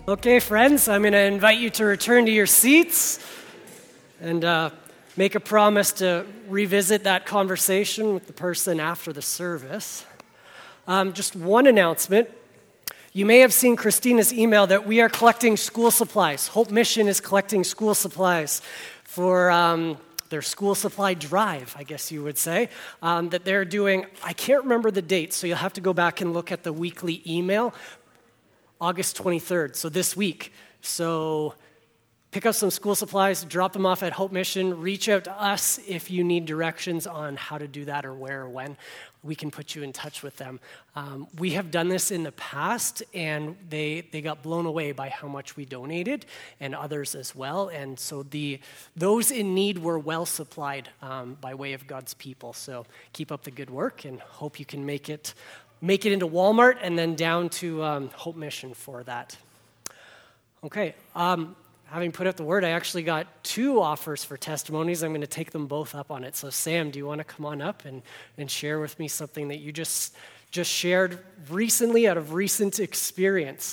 Okay, friends, I'm going to invite you to return to your seats and make a promise to revisit that conversation with the person after the service. Just one announcement. You may have seen Christina's email that we are collecting school supplies. Hope Mission is collecting school supplies for their school supply drive, I guess you would say, that they're doing. I can't remember the date, so you'll have to go back and look at the weekly email. August 23rd, so this week. So pick up some school supplies, drop them off at Hope Mission, reach out to us if you need directions on how to do that or where or when. We can put you in touch with them. We have done this in the past, and they got blown away by how much we donated, and others as well. And so those in need were well supplied by way of God's people. So keep up the good work, and hope you can make it into Walmart and then down to Hope Mission for that. Okay, having put out the word, I actually got 2 offers for testimonies. I'm going to take them both up on it. So Sam, do you want to come on up and share with me something that you just shared recently out of recent experience?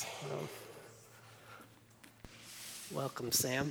Welcome, Sam.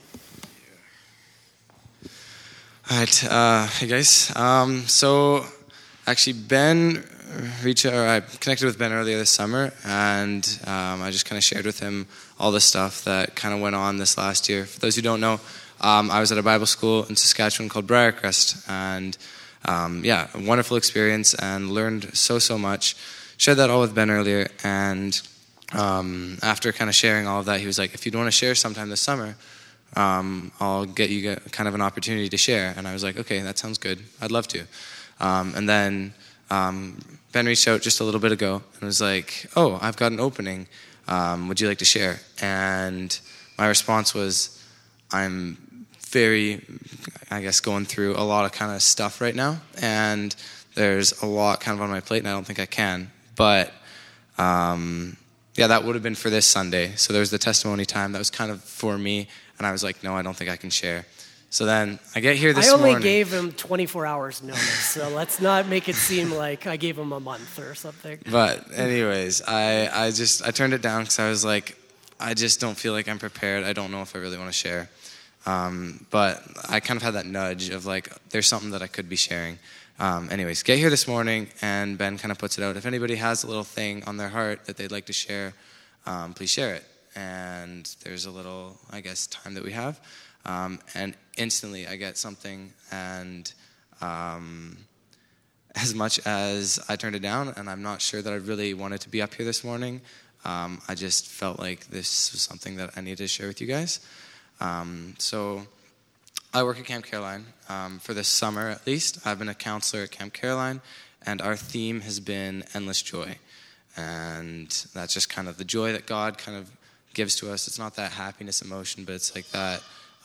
All right, hey guys. So actually Ben I connected with Ben earlier this summer, and I just kind of shared with him all the stuff that kind of went on this last year. For those who don't know, I was at a Bible school in Saskatchewan called Briarcrest, and a wonderful experience and learned so much. Shared that all with Ben earlier, and after kind of sharing all of that, he was like, if you'd want to share sometime this summer, I'll get you kind of an opportunity to share. And I was like, okay, that sounds good. I'd love to. And then Ben reached out just a little bit ago and was like, oh, I've got an opening. Would you like to share? And my response was, I'm very, going through a lot of kind of stuff right now. And there's a lot kind of on my plate, and I don't think I can. But, that would have been for this Sunday. So there was the testimony time. That was kind of for me. And I was like, no, I don't think I can share. So then I get here this morning. I only gave him 24 hours notice, so let's not make it seem like I gave him a month or something. But anyways, I turned it down because I was like, I just don't feel like I'm prepared. I don't know if I really want to share. But I kind of had that nudge of like, there's something that I could be sharing. Anyways, get here this morning, and Ben kind of puts it out. If anybody has a little thing on their heart that they'd like to share, please share it. And there's a little, time that we have. And instantly I get something, and as much as I turned it down, and I'm not sure that I really wanted to be up here this morning, I just felt like this was something that I needed to share with you guys. So I work at Camp Caroline for this summer at least. I've been a counselor at Camp Caroline, and our theme has been Endless Joy. And that's just kind of the joy that God kind of gives to us. It's not that happiness emotion, but it's like that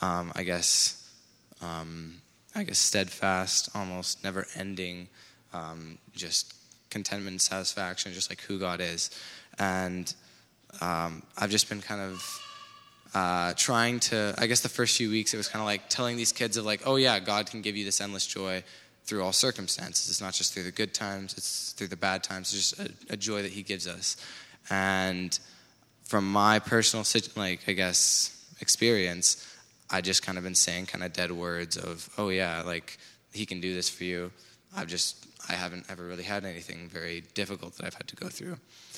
steadfast, almost never-ending, just contentment and satisfaction, just like who God is. And I've just been kind of trying to, the first few weeks, it was kind of like telling these kids of like, oh yeah, God can give you this endless joy through all circumstances. It's not just through the good times, it's through the bad times. It's just a joy that he gives us. And from my personal, experience, I just kind of been saying kind of dead words of, oh yeah, like he can do this for you. I haven't ever really had anything very difficult that I've had to go through.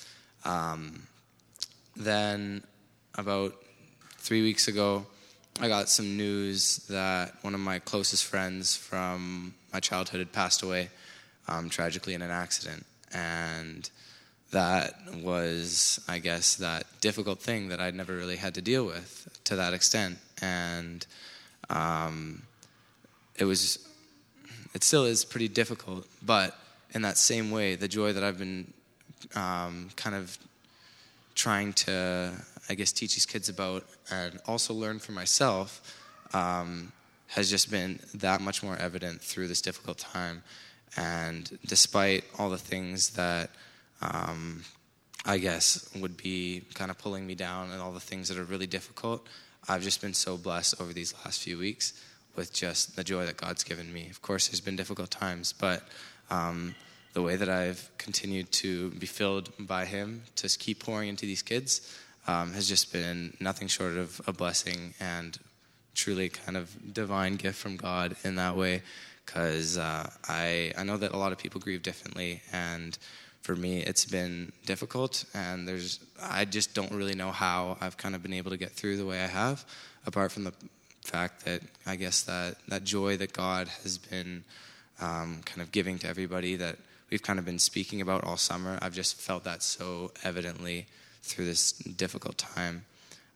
Then about 3 weeks ago, I got some news that one of my closest friends from my childhood had passed away tragically in an accident. And that was, that difficult thing that I'd never really had to deal with to that extent. And it still is pretty difficult, but in that same way, the joy that I've been kind of trying to, teach these kids about and also learn for myself has just been that much more evident through this difficult time. And despite all the things that would be kind of pulling me down and all the things that are really difficult, I've just been so blessed over these last few weeks with just the joy that God's given me. Of course, there's been difficult times, but the way that I've continued to be filled by him to keep pouring into these kids has just been nothing short of a blessing and truly kind of divine gift from God in that way, because I know that a lot of people grieve differently, and for me it's been difficult, and I just don't really know how I've kind of been able to get through the way I have, apart from the fact that I guess that joy that God has been kind of giving to everybody that we've kind of been speaking about all summer. I've just felt that so evidently through this difficult time.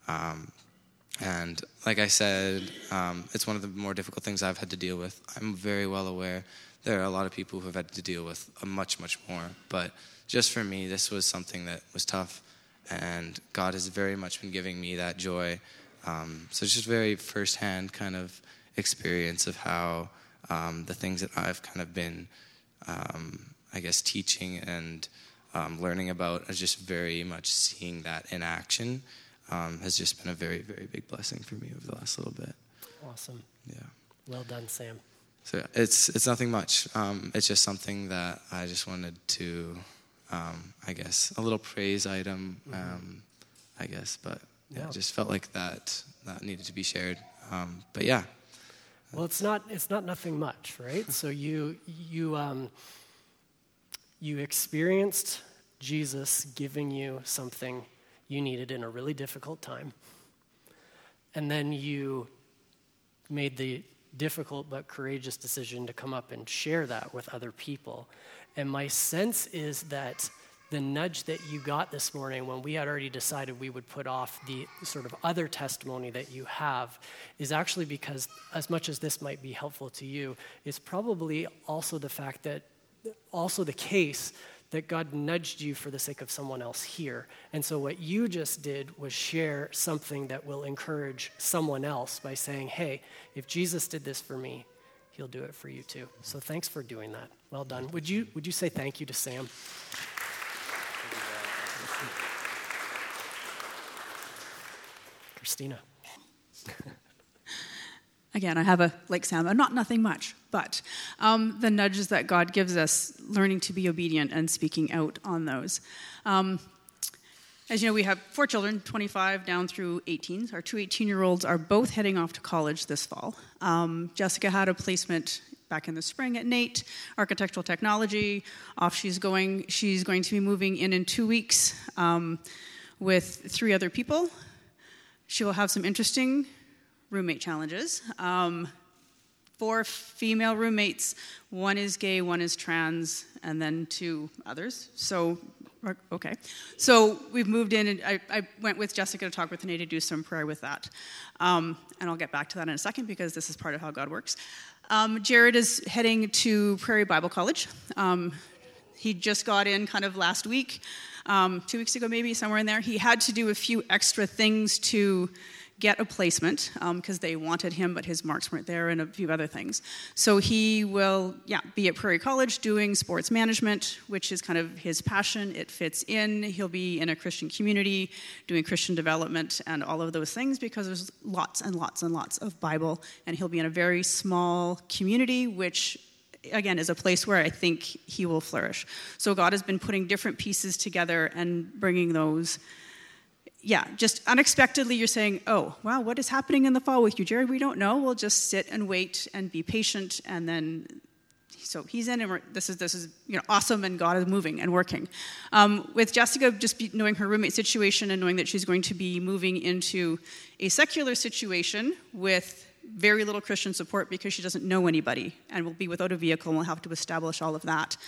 And like I said, it's one of the more difficult things I've had to deal with. I'm very well aware there are a lot of people who have had to deal with much, much more. But just for me, this was something that was tough, and God has very much been giving me that joy. So it's just very firsthand kind of experience of how the things that I've kind of been, I guess, teaching and learning about is just very much seeing that in action. Has just been a very, very big blessing for me over the last little bit. Awesome. Yeah. Well done, Sam. So it's nothing much. It's just something that I just wanted to, I guess, a little praise item, I guess. But yeah, it just felt like that needed to be shared. But yeah. Well, it's not nothing much, right? So you experienced Jesus giving you something you needed in a really difficult time. And then you made the difficult but courageous decision to come up and share that with other people. And my sense is that the nudge that you got this morning when we had already decided we would put off the sort of other testimony that you have is actually because, as much as this might be helpful to you, is probably also the fact that, also the case that God nudged you for the sake of someone else here. And so what you just did was share something that will encourage someone else by saying, hey, if Jesus did this for me, he'll do it for you too. So thanks for doing that. Well done. Would you say thank you to Sam? Christina. Again, I have like Sam, not nothing much, but the nudges that God gives us, learning to be obedient and speaking out on those. As you know, we have 4 children, 25 down through 18. Our 2 18-year-olds are both heading off to college this fall. Jessica had a placement back in the spring at NAIT, architectural technology. Off she's going. She's going to be moving in 2 weeks with 3 other people. She will have some interesting roommate challenges. 4 female roommates, 1 is gay, 1 is trans, and then 2 others. So, okay. So we've moved in, and I went with Jessica to talk with Renee to do some prayer with that. And I'll get back to that in a second because this is part of how God works. Jared is heading to Prairie Bible College. He just got in kind of last week, 2 weeks ago maybe, somewhere in there. He had to do a few extra things to get a placement because they wanted him, but his marks weren't there and a few other things. So he will, be at Prairie College doing sports management, which is kind of his passion. It fits in. He'll be in a Christian community doing Christian development and all of those things because there's lots and lots and lots of Bible, and he'll be in a very small community, which again is a place where I think he will flourish. So God has been putting different pieces together and bringing those. Just unexpectedly you're saying, oh, wow, what is happening in the fall with you, Jared? We don't know. We'll just sit and wait and be patient. And then, so he's in, and this is awesome, and God is moving and working. With Jessica, just knowing her roommate situation and knowing that she's going to be moving into a secular situation with very little Christian support because she doesn't know anybody and will be without a vehicle and will have to establish all of that.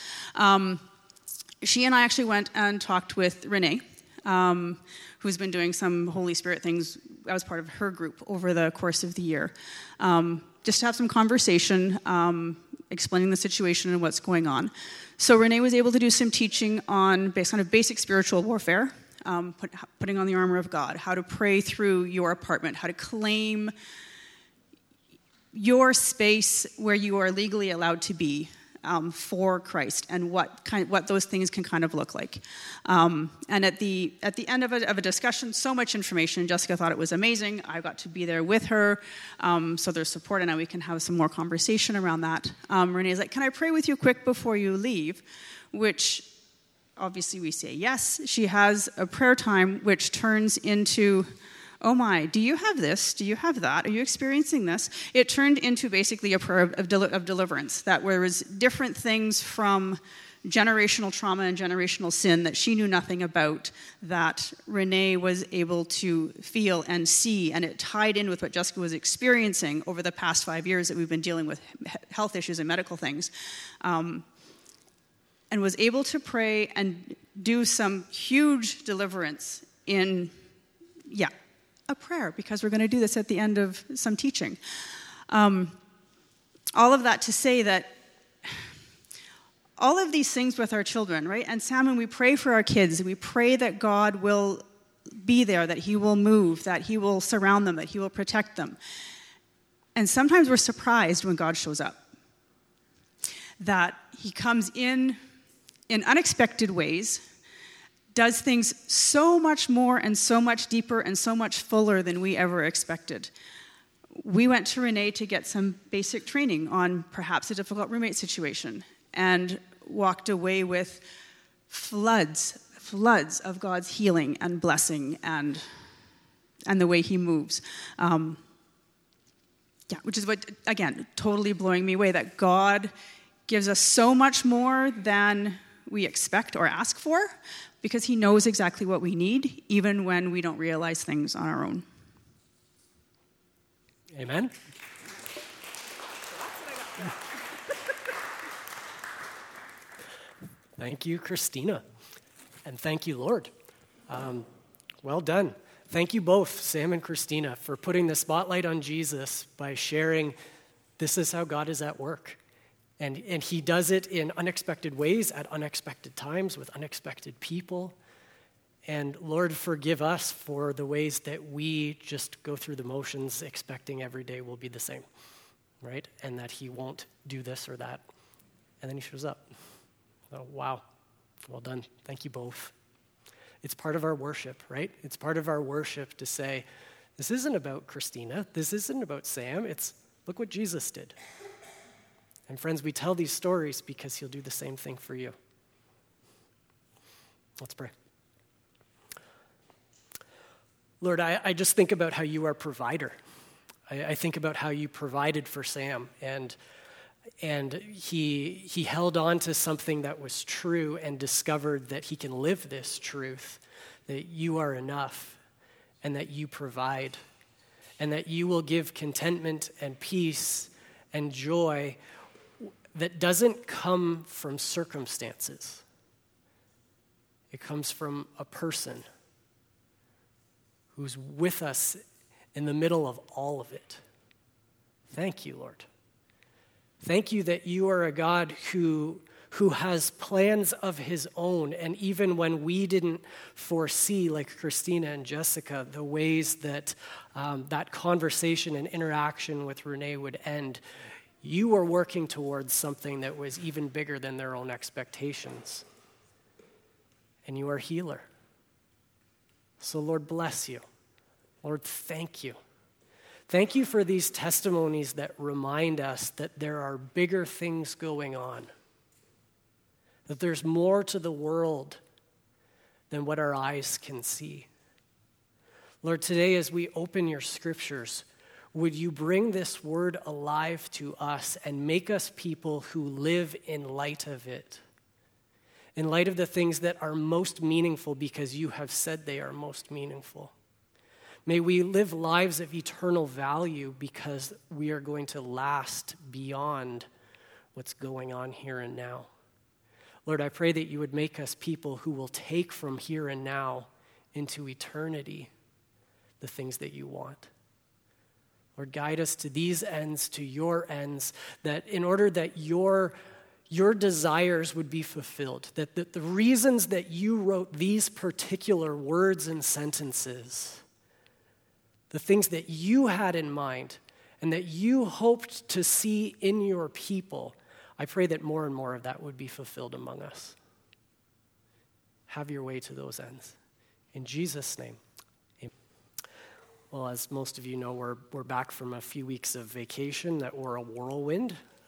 She and I actually went and talked with Renee, who's been doing some Holy Spirit things. I was part of her group over the course of the year. Just to have some conversation, explaining the situation and what's going on. So Renee was able to do some teaching on kind of basic spiritual warfare, putting on the armor of God, how to pray through your apartment, how to claim your space where you are legally allowed to be for Christ, and what those things can kind of look like. And at the end of a discussion, so much information. Jessica thought it was amazing. I got to be there with her, so there's support, and now we can have some more conversation around that. Renee's like, "Can I pray with you quick before you leave?" Which, obviously we say yes. She has a prayer time which turns into, oh my, do you have this? Do you have that? Are you experiencing this? It turned into basically a prayer of deliverance, that there was different things from generational trauma and generational sin that she knew nothing about, that Renee was able to feel and see, and it tied in with what Jessica was experiencing over the past 5 years that we've been dealing with health issues and medical things, and was able to pray and do some huge deliverance in, a prayer, because we're going to do this at the end of some teaching. All of that to say that all of these things with our children, right? And Sam, when we pray for our kids, we pray that God will be there, that he will move, that he will surround them, that he will protect them. And sometimes we're surprised when God shows up, that he comes in unexpected ways, does things so much more and so much deeper and so much fuller than we ever expected. We went to Renee to get some basic training on perhaps a difficult roommate situation, and walked away with floods of God's healing and blessing and the way he moves. Which is what, again, totally blowing me away, that God gives us so much more than we expect or ask for, because he knows exactly what we need, even when we don't realize things on our own. Amen. Thank you, Christina. And thank you, Lord. Well done. Thank you both, Sam and Christina, for putting the spotlight on Jesus by sharing this is how God is at work. And he does it in unexpected ways, at unexpected times, with unexpected people. And Lord, forgive us for the ways that we just go through the motions expecting every day will be the same, right? And that he won't do this or that. And then he shows up. Oh, wow. Well done. Thank you both. It's part of our worship, right? It's part of our worship to say, this isn't about Christina. This isn't about Sam. It's, look what Jesus did. And friends, we tell these stories because he'll do the same thing for you. Let's pray. Lord, I just think about how you are provider. I think about how you provided for Sam, and he held on to something that was true and discovered that he can live this truth, that you are enough and that you provide and that you will give contentment and peace and joy that doesn't come from circumstances. It comes from a person who's with us in the middle of all of it. Thank you, Lord. Thank you that you are a God who has plans of his own, and even when we didn't foresee, like Christina and Jessica, the ways that that conversation and interaction with Renee would end, you were working towards something that was even bigger than their own expectations. And you are a healer. So Lord, bless you. Lord, thank you. Thank you for these testimonies that remind us that there are bigger things going on, that there's more to the world than what our eyes can see. Lord, today as we open your scriptures, would you bring this word alive to us and make us people who live in light of it, in light of the things that are most meaningful because you have said they are most meaningful. May we live lives of eternal value because we are going to last beyond what's going on here and now. Lord, I pray that you would make us people who will take from here and now into eternity the things that you want. Lord, guide us to these ends, to your ends, that in order that your desires would be fulfilled, that the reasons that you wrote these particular words and sentences, the things that you had in mind and that you hoped to see in your people, I pray that more and more of that would be fulfilled among us. Have your way to those ends. In Jesus' name, amen. Well, as most of you know, we're back from a few weeks of vacation that were a whirlwind.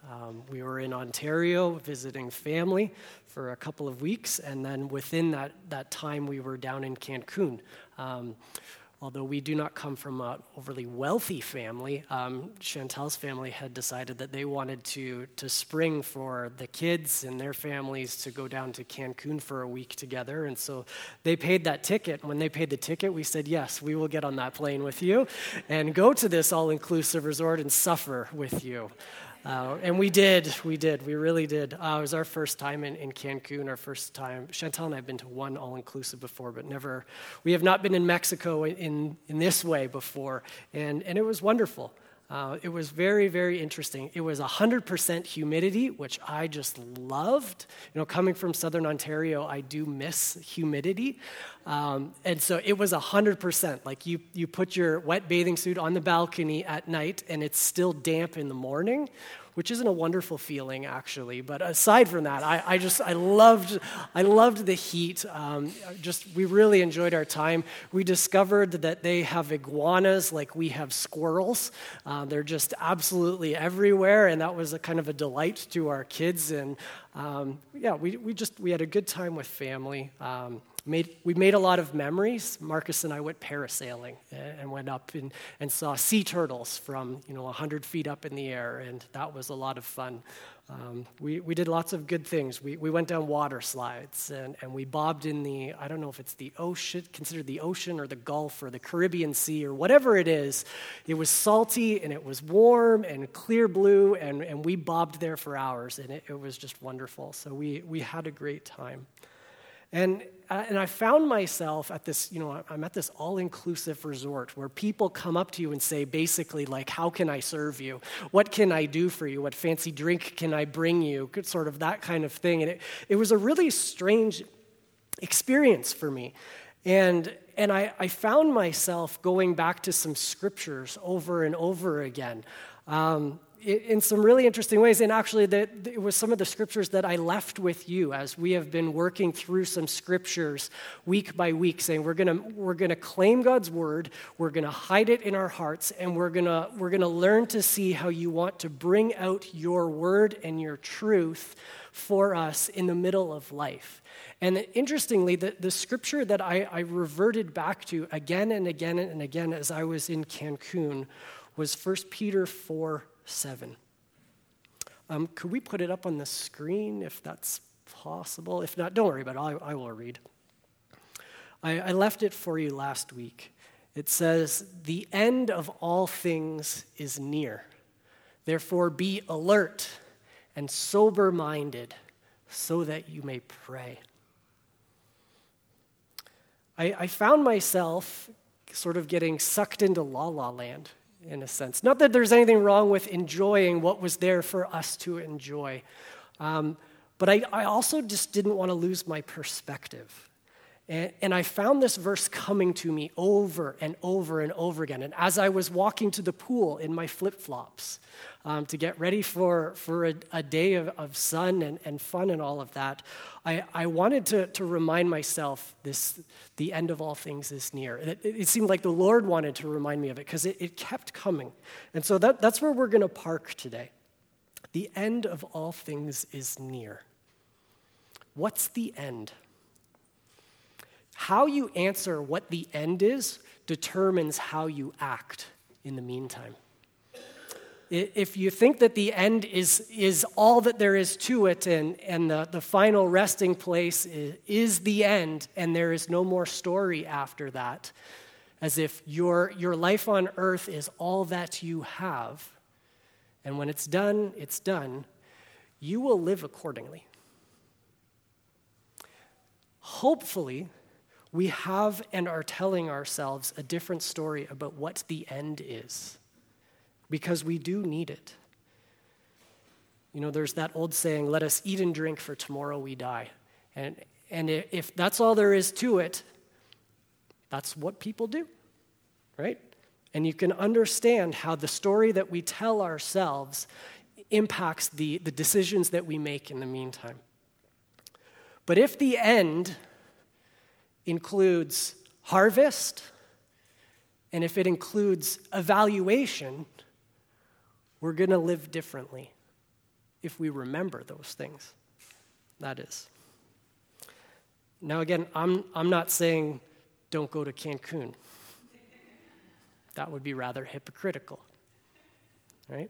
We were in Ontario visiting family for a couple of weeks, and then within that time we were down in Cancun. Although we do not come from an overly wealthy family, Chantal's family had decided that they wanted to spring for the kids and their families to go down to Cancun for a week together. And so they paid that ticket. When they paid the ticket, we said, yes, we will get on that plane with you and go to this all-inclusive resort and suffer with you. And we really did. It was our first time in Cancun, our first time. Chantal and I have been to one all-inclusive before, but we have not been in Mexico in this way before, and it was wonderful. It was very, very interesting. It was 100% humidity, which I just loved. Coming from Southern Ontario, I do miss humidity. And so it was 100%. Like you put your wet bathing suit on the balcony at night, and it's still damp in the morning, which isn't a wonderful feeling, actually. But aside from that, I loved the heat. We really enjoyed our time. We discovered that they have iguanas like we have squirrels. They're just absolutely everywhere, and that was a kind of a delight to our kids. And we had a good time with family. We made a lot of memories. Marcus and I went parasailing and went up and saw sea turtles from 100 feet up in the air, and that was a lot of fun. We did lots of good things. We went down water slides and we bobbed in I don't know if it's the ocean, considered the ocean or the Gulf or the Caribbean Sea or whatever it is. It was salty and it was warm and clear blue, and we bobbed there for hours, and it was just wonderful. So we had a great time. And I found myself at this, I'm at this all-inclusive resort where people come up to you and say basically like, how can I serve you? What can I do for you? What fancy drink can I bring you? Sort of that kind of thing. And it was a really strange experience for me. And I found myself going back to some scriptures over and over again. In some really interesting ways, and actually it was some of the scriptures that I left with you as we have been working through some scriptures week by week, saying we're gonna claim God's word, we're gonna hide it in our hearts, and we're gonna learn to see how you want to bring out your word and your truth for us in the middle of life. And interestingly, the scripture that I reverted back to again and again and again as I was in Cancun was 1 Peter 4:7. Could we put it up on the screen if that's possible? If not, don't worry about it. I will read. I left it for you last week. It says, "The end of all things is near. Therefore be alert and sober-minded so that you may pray." I found myself sort of getting sucked into La La Land, in a sense. Not that there's anything wrong with enjoying what was there for us to enjoy, but I also just didn't want to lose my perspective. And I found this verse coming to me over and over and over again. And as I was walking to the pool in my flip-flops to get ready for a day of sun and fun and all of that, I wanted to remind myself the end of all things is near. It seemed like the Lord wanted to remind me of it because it kept coming. And so that's where we're going to park today. The end of all things is near. What's the end? How you answer what the end is determines how you act in the meantime. If you think that the end is all that there is to it and the final resting place is the end and there is no more story after that, as if your life on earth is all that you have, and when it's done, you will live accordingly. Hopefully, we have and are telling ourselves a different story about what the end is, because we do need it. There's that old saying, let us eat and drink, for tomorrow we die. And if that's all there is to it, that's what people do, right? And you can understand how the story that we tell ourselves impacts the decisions that we make in the meantime. But if the end includes harvest, and if it includes evaluation, we're going to live differently. if we remember those things. That is. Now again, I'm not saying don't go to Cancun. That would be rather hypocritical, right?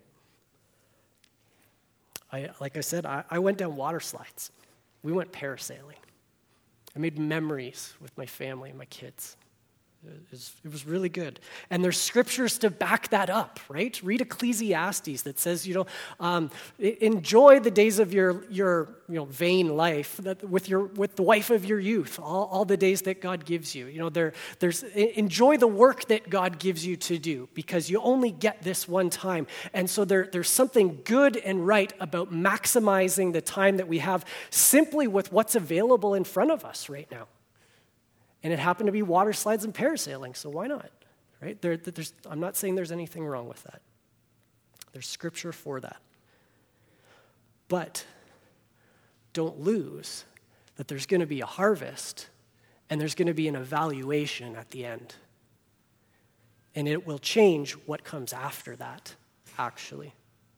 Like I said, I went down water slides. We went parasailing. I made memories with my family and my kids. It was really good. And there's scriptures to back that up, right? Read Ecclesiastes that says, enjoy the days of your vain life with the wife of your youth, all the days that God gives you. Enjoy the work that God gives you to do because you only get this one time. And so there's something good and right about maximizing the time that we have simply with what's available in front of us right now. And it happened to be water slides and parasailing, so why not? Right? I'm not saying there's anything wrong with that. There's scripture for that. But don't lose that there's going to be a harvest and there's going to be an evaluation at the end. And it will change what comes after that, actually.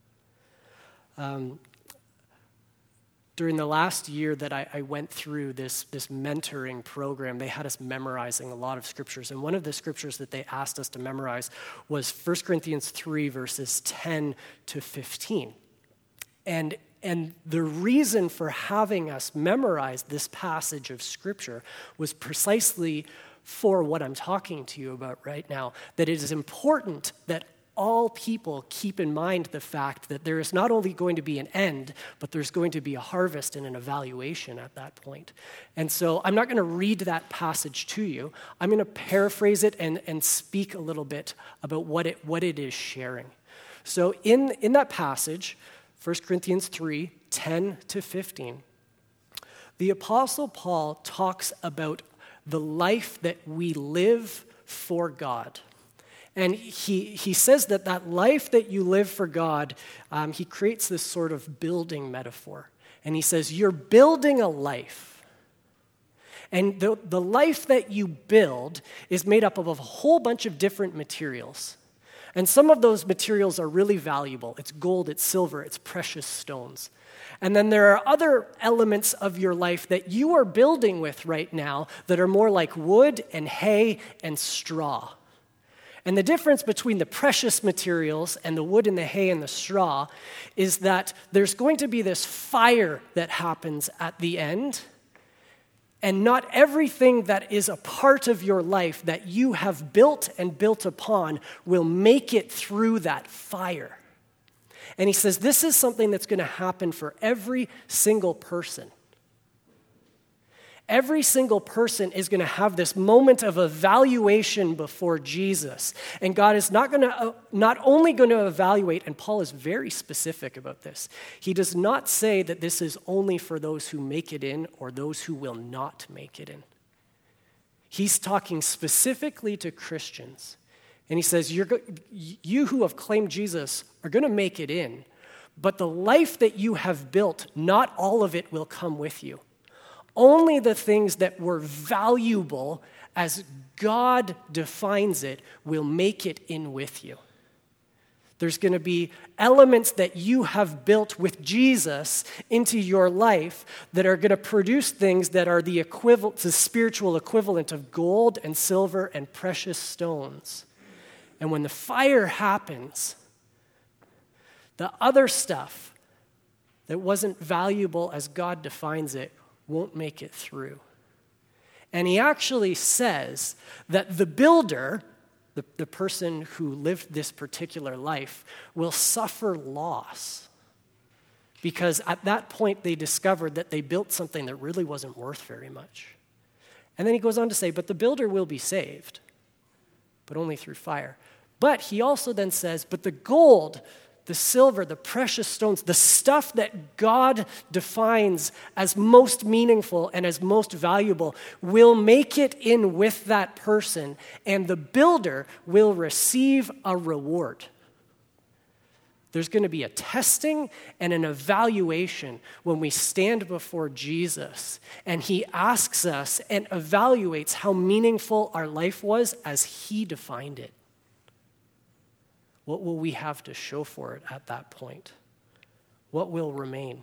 During the last year that I went through this mentoring program, they had us memorizing a lot of scriptures. And one of the scriptures that they asked us to memorize was 1 Corinthians 3, verses 10 to 15. And the reason for having us memorize this passage of scripture was precisely for what I'm talking to you about right now, that it is important that all people keep in mind the fact that there is not only going to be an end, but there's going to be a harvest and an evaluation at that point. And so I'm not going to read that passage to you. I'm going to paraphrase it and speak a little bit about what it is sharing. So in that passage, 1 Corinthians 3, 10 to 15, the Apostle Paul talks about the life that we live for God. And he says that life that you live for God, he creates this sort of building metaphor. And he says, you're building a life. And the life that you build is made up of a whole bunch of different materials. And some of those materials are really valuable. It's gold, it's silver, it's precious stones. And then there are other elements of your life that you are building with right now that are more like wood and hay and straw. And the difference between the precious materials and the wood and the hay and the straw is that there's going to be this fire that happens at the end, and not everything that is a part of your life that you have built and built upon will make it through that fire. And he says this is something that's going to happen for every single person. Every single person is going to have this moment of evaluation before Jesus. And God is not only going to evaluate, and Paul is very specific about this. He does not say that this is only for those who make it in or those who will not make it in. He's talking specifically to Christians. And he says, you who have claimed Jesus are going to make it in, but the life that you have built, not all of it will come with you. Only the things that were valuable as God defines it will make it in with you. There's going to be elements that you have built with Jesus into your life that are going to produce things that are the spiritual equivalent of gold and silver and precious stones. And when the fire happens, the other stuff that wasn't valuable as God defines it won't make it through. And he actually says that the builder, the person who lived this particular life, will suffer loss. Because at that point they discovered that they built something that really wasn't worth very much. And then he goes on to say, but the builder will be saved, but only through fire. But he also then says, but the gold, the silver, the precious stones, the stuff that God defines as most meaningful and as most valuable will make it in with that person, and the builder will receive a reward. There's going to be a testing and an evaluation when we stand before Jesus, and he asks us and evaluates how meaningful our life was as he defined it. What will we have to show for it at that point? what will remain?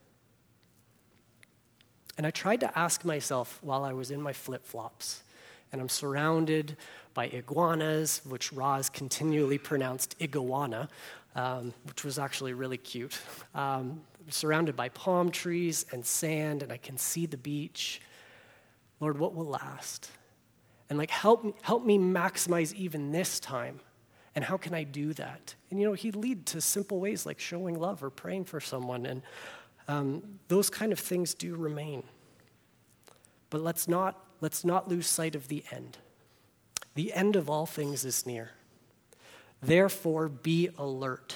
And I tried to ask myself while I was in my flip-flops, and I'm surrounded by iguanas, which Roz continually pronounced iguana, which was actually really cute. Surrounded by palm trees and sand, and I can see the beach. Lord, what will last? And help me maximize even this time. And how can I do that? And he'd lead to simple ways like showing love or praying for someone. And those kind of things do remain. But let's not lose sight of the end. The end of all things is near. Therefore, be alert.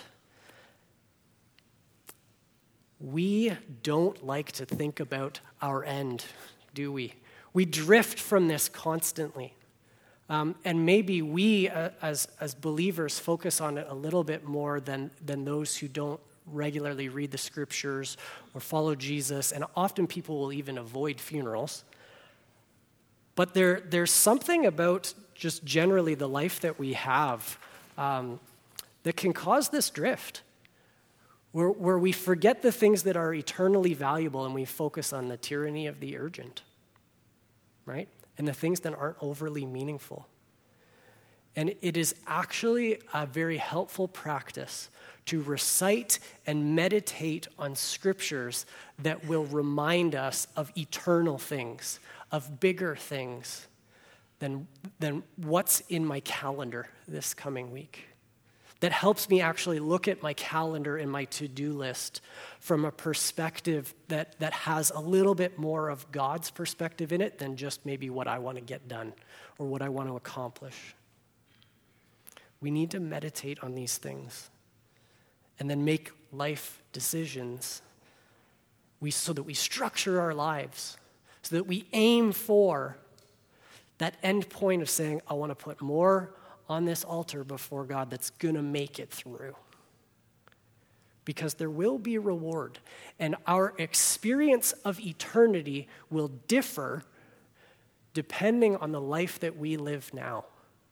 We don't like to think about our end, do we? We drift from this constantly. And maybe we, as believers, focus on it a little bit more than those who don't regularly read the scriptures or follow Jesus. And often people will even avoid funerals. But there's something about just generally the life that we have that can cause this drift, where we forget the things that are eternally valuable and we focus on the tyranny of the urgent, right? And the things that aren't overly meaningful. And it is actually a very helpful practice to recite and meditate on scriptures that will remind us of eternal things, of bigger things than what's in my calendar this coming week. That helps me actually look at my calendar and my to-do list from a perspective that has a little bit more of God's perspective in it than just maybe what I want to get done or what I want to accomplish. We need to meditate on these things and then make life decisions so that we structure our lives, so that we aim for that end point of saying, I want to put more on this altar before God that's going to make it through. Because there will be reward, and our experience of eternity will differ depending on the life that we live now.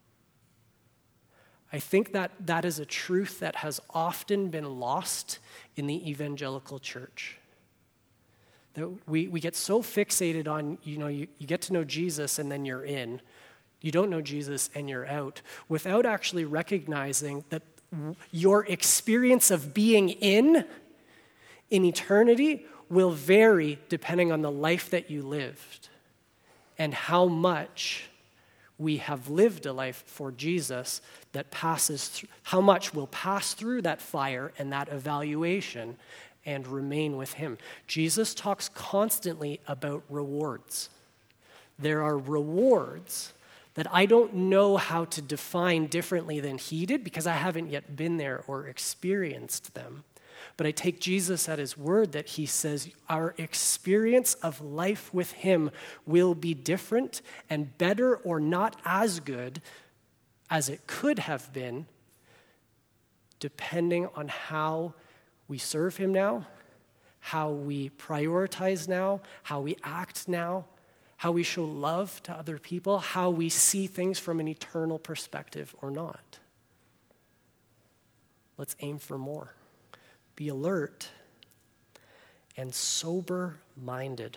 I think that is a truth that has often been lost in the evangelical church. That we get so fixated on, you get to know Jesus and then you're in. You don't know Jesus and you're out, without actually recognizing that your experience of being in eternity will vary depending on the life that you lived and how much we have lived a life for Jesus that passes through, how much will pass through that fire and that evaluation and remain with him. Jesus talks constantly about rewards. There are rewards that I don't know how to define differently than he did because I haven't yet been there or experienced them. But I take Jesus at his word that he says our experience of life with him will be different and better or not as good as it could have been, depending on how we serve him now, how we prioritize now, how we act now, how we show love to other people, how we see things from an eternal perspective or not. Let's aim for more. Be alert and sober-minded.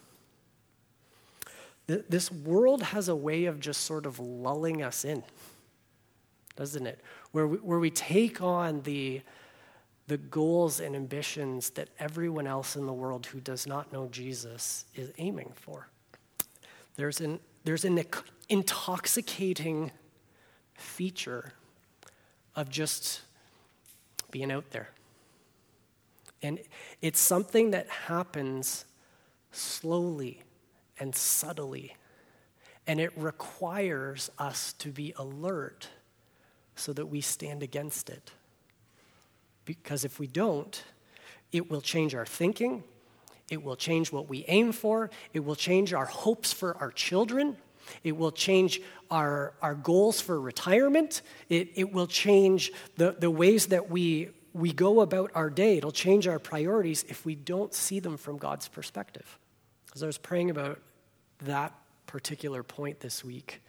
This world has a way of just sort of lulling us in, doesn't it? Where we take on the goals and ambitions that everyone else in the world who does not know Jesus is aiming for. There's an intoxicating feature of just being out there. And it's something that happens slowly and subtly. And it requires us to be alert so that we stand against it. Because if we don't, it will change our thinking. It will change what we aim for. It will change our hopes for our children. It will change our goals for retirement. It will change the ways that we go about our day. It'll change our priorities if we don't see them from God's perspective. As I was praying about that particular point this week,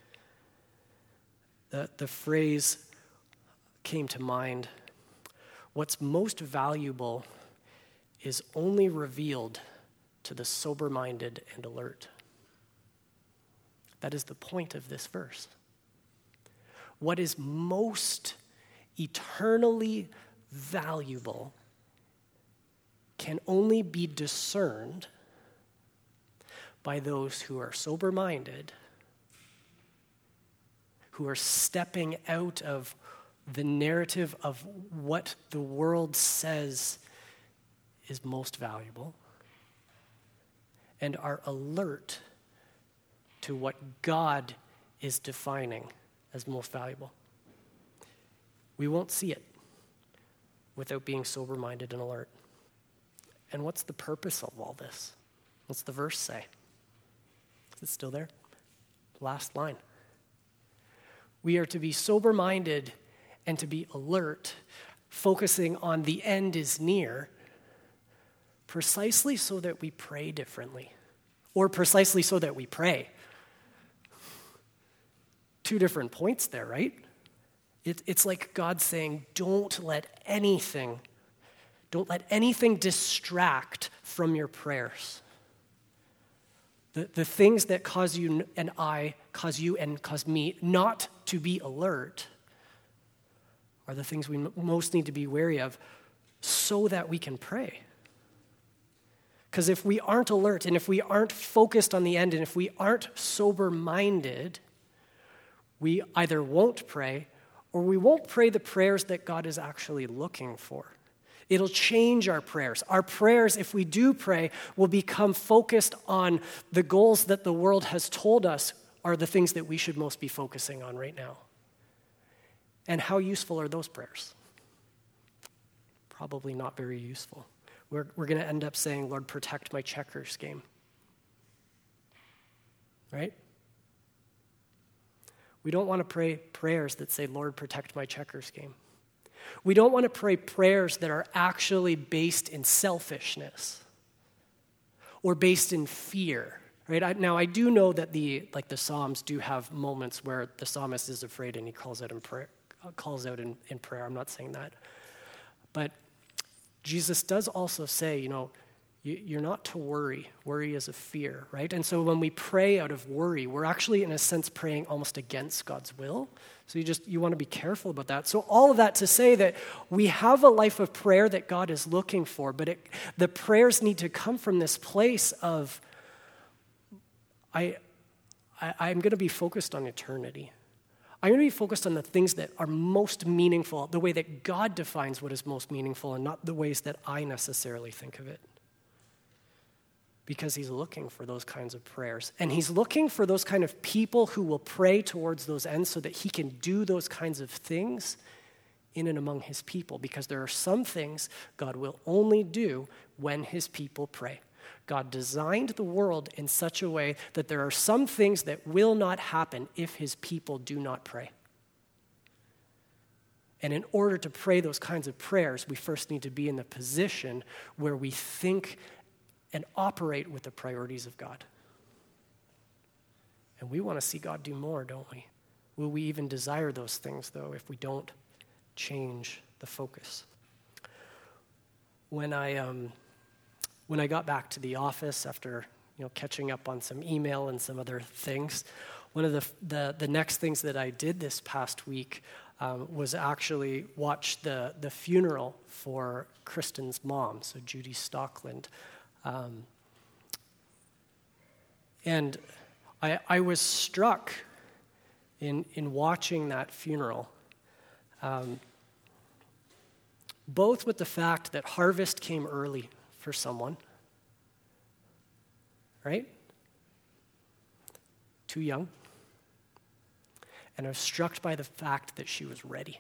the phrase came to mind, what's most valuable is only revealed to the sober-minded and alert. That is the point of this verse. What is most eternally valuable can only be discerned by those who are sober-minded, who are stepping out of the narrative of what the world says is most valuable, and are alert to what God is defining as most valuable. We won't see it without being sober-minded and alert. And what's the purpose of all this? What's the verse say? Is it still there? Last line. We are to be sober-minded and to be alert, focusing on the end is near, precisely so that we pray differently, or precisely so that we pray. Two different points there, right? It's like God saying, don't let anything distract from your prayers. The things that cause you and cause me not to be alert are the things we most need to be wary of so that we can pray. Because if we aren't alert and if we aren't focused on the end and if we aren't sober-minded, we either won't pray or we won't pray the prayers that God is actually looking for. It'll change our prayers. Our prayers, if we do pray, will become focused on the goals that the world has told us are the things that we should most be focusing on right now. And how useful are those prayers? Probably not very useful. We're going to end up saying, Lord, protect my checkers game. Right? We don't want to pray prayers that say, Lord, protect my checkers game. We don't want to pray prayers that are actually based in selfishness or based in fear. Right? Now, I do know that the Psalms do have moments where the psalmist is afraid and he calls out in prayer. I'm not saying that. But Jesus does also say, you're not to worry. Worry is a fear, right? And so when we pray out of worry, we're actually, in a sense, praying almost against God's will. So you want to be careful about that. So all of that to say that we have a life of prayer that God is looking for, but the prayers need to come from this place of, I'm going to be focused on eternity. I'm going to be focused on the things that are most meaningful, the way that God defines what is most meaningful and not the ways that I necessarily think of it. Because he's looking for those kinds of prayers. And he's looking for those kind of people who will pray towards those ends so that he can do those kinds of things in and among his people. Because there are some things God will only do when his people pray. God designed the world in such a way that there are some things that will not happen if his people do not pray. And in order to pray those kinds of prayers, we first need to be in the position where we think and operate with the priorities of God. And we want to see God do more, don't we? Will we even desire those things, though, if we don't change the focus? When I got back to the office after catching up on some email and some other things, one of the next things that I did this past week was actually watch the funeral for Kristen's mom, so Judy Stockland. And I was struck in watching that funeral, both with the fact that harvest came early for someone, right? Too young. And I was struck by the fact that she was ready.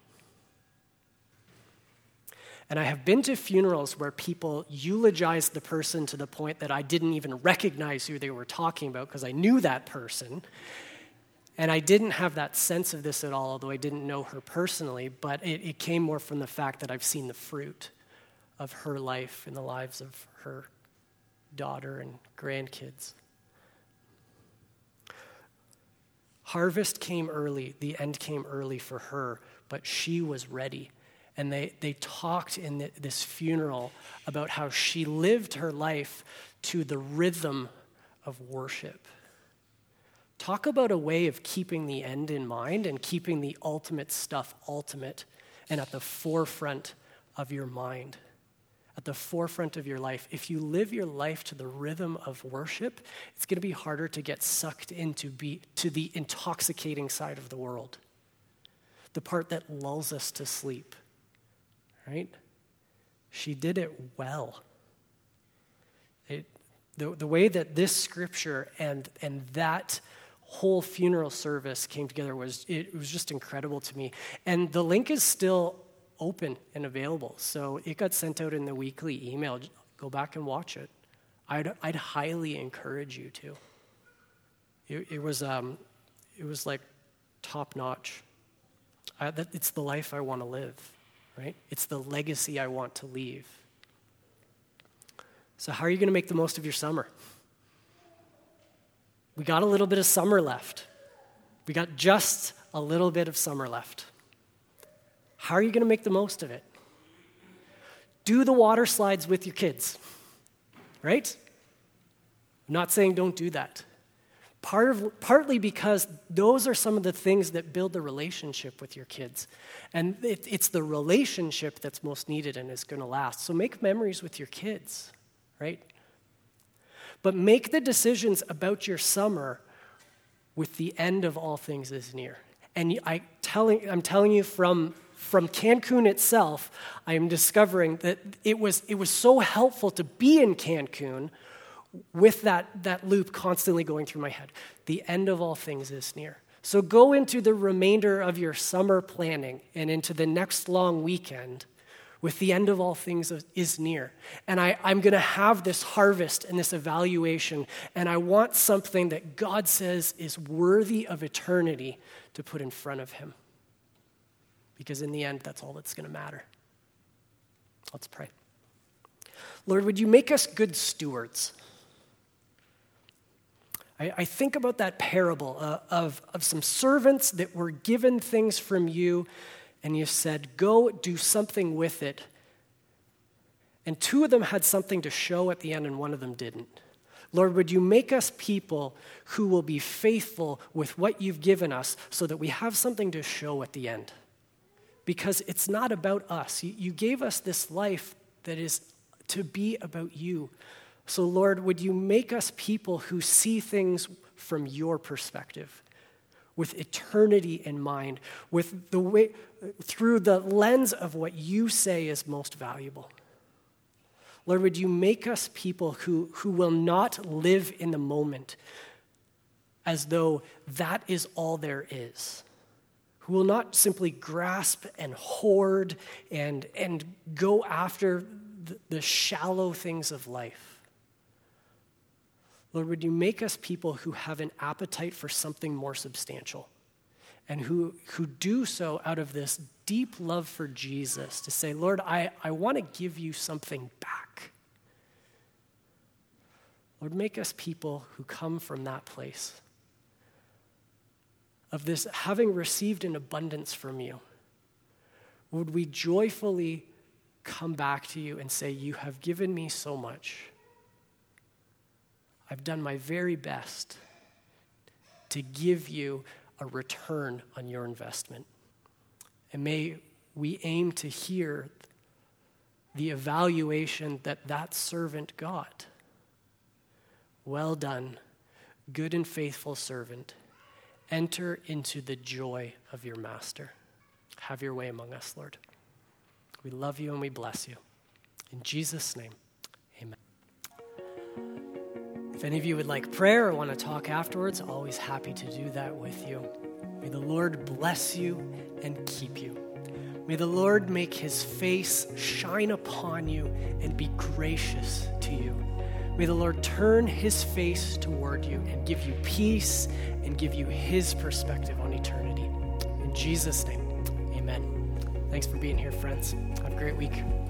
And I have been to funerals where people eulogize the person to the point that I didn't even recognize who they were talking about because I knew that person. And I didn't have that sense of this at all, although I didn't know her personally, but it came more from the fact that I've seen the fruit of her life in the lives of her daughter and grandkids. Harvest came early, the end came early for her, but she was ready. And they talked in this funeral about how she lived her life to the rhythm of worship. Talk about a way of keeping the end in mind and keeping the ultimate stuff ultimate and at the forefront of your mind, at the forefront of your life. If you live your life to the rhythm of worship, it's going to be harder to get sucked into to the intoxicating side of the world, the part that lulls us to sleep. Right? She did it well. The way that this scripture and that whole funeral service came together was just incredible to me. And the link is still open and available. So it got sent out in the weekly email. Go back and watch it. I'd highly encourage you to. It was like top notch. It's the life I want to live. Right? It's the legacy I want to leave. So how are you going to make the most of your summer? We got a little bit of summer left. We got just a little bit of summer left. How are you going to make the most of it? Do the water slides with your kids, right? I'm not saying don't do that. Partly because those are some of the things that build the relationship with your kids. And it's the relationship that's most needed and is going to last. So make memories with your kids, right? But make the decisions about your summer with the end of all things is near. And I'm telling you from Cancun itself, I am discovering that it was so helpful to be in Cancun with that loop constantly going through my head. The end of all things is near. So go into the remainder of your summer planning and into the next long weekend with the end of all things is near. And I'm going to have this harvest and this evaluation, and I want something that God says is worthy of eternity to put in front of him. Because in the end, that's all that's going to matter. Let's pray. Lord, would you make us good stewards? I think about that parable of some servants that were given things from you, and you said, go do something with it. And two of them had something to show at the end, and one of them didn't. Lord, would you make us people who will be faithful with what you've given us so that we have something to show at the end? Because it's not about us. You gave us this life that is to be about you. So, Lord, would you make us people who see things from your perspective, with eternity in mind, with the way, through the lens of what you say is most valuable. Lord, would you make us people who will not live in the moment as though that is all there is, who will not simply grasp and hoard and go after the shallow things of life. Lord, would you make us people who have an appetite for something more substantial and who do so out of this deep love for Jesus to say, Lord, I want to give you something back. Lord, make us people who come from that place of this having received an abundance from you. Would we joyfully come back to you and say, you have given me so much. I've done my very best to give you a return on your investment. And may we aim to hear the evaluation that servant got. Well done, good and faithful servant. Enter into the joy of your master. Have your way among us, Lord. We love you and we bless you. In Jesus' name, amen. If any of you would like prayer or want to talk afterwards, always happy to do that with you. May the Lord bless you and keep you. May the Lord make his face shine upon you and be gracious to you. May the Lord turn his face toward you and give you peace and give you his perspective on eternity. In Jesus' name, amen. Thanks for being here, friends. Have a great week.